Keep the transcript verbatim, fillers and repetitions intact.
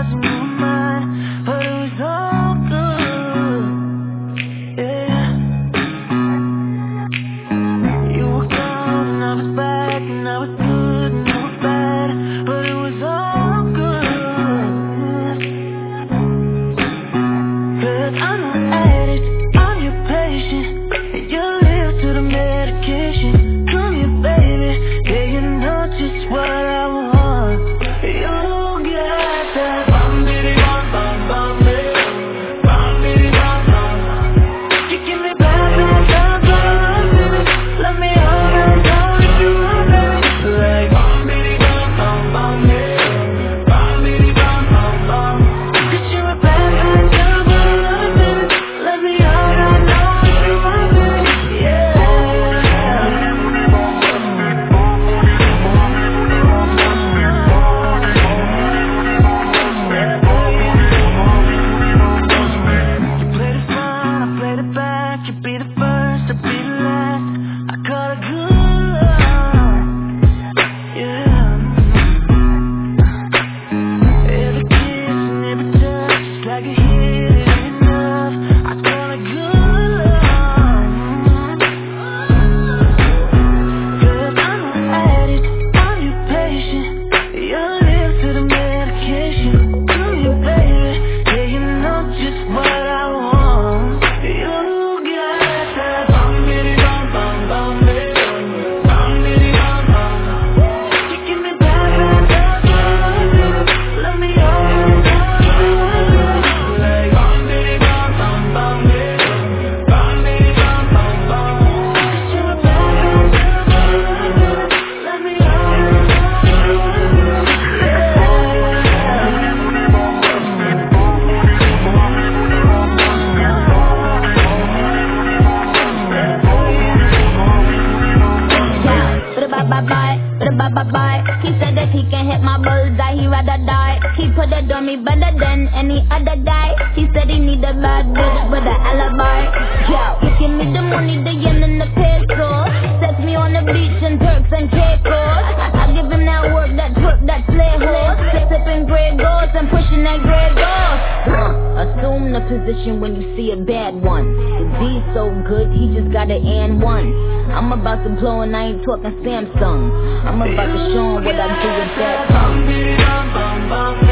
wasn't even mine, but it was all good. Yeah. You were gone and I was back, and I was good and I was bad, but it was all good. Cause I'm an addict, I'm your patient, and you live to the medication. Come here, baby, yeah, you know just what I want. You got that bum bitty bum bum bum bitty, bum bitty bum bum. You give me back that love, love, baby. Let me hold on, hold you up, baby. Like bum bitty bum bum bum bitty, bum bitty bum bum bum. Cause you a bad, bad girl, love, baby. Let me hold on, hold you up, baby. Yeah. You played it fine, I played it back. You be the first, I be the last. I call it good love, yeah. Every kiss and every touch, it's like a hit, it ain't enough. I call it good love. Cause I'm an addict, I'm your patient, you live to the medication. Come here, baby, yeah, you know just what I want. You got that bum bitty bum bum bum bitty, bum bitty bum bum. You give me back that love, love, baby. Let me hold on, hold you up, baby. Like bum bitty bum bum bum bitty, bum bitty bum bum bum. Cause you a bad, bad girl, love, baby. Let me hold on, hold you up, Bye-bye, bye-bye. He said that he can hit my bullseye, he rather die. He put it on me better than any other guy. He said he need a bad bitch with an alibi. Yo, you give me the money, the yen and the peso. Set me on the beach in Turks and Caicos. I give him that work, that twerk, that slay horse. Sipping Grey Goals and pushing that Grey Goals. Uh, assume the position when you see a bad one. The D's so good, he just got an and one. I'm about to blow and I ain't talking Samsung. I'm about to show him what I do with that. bum bitty bum bum bum.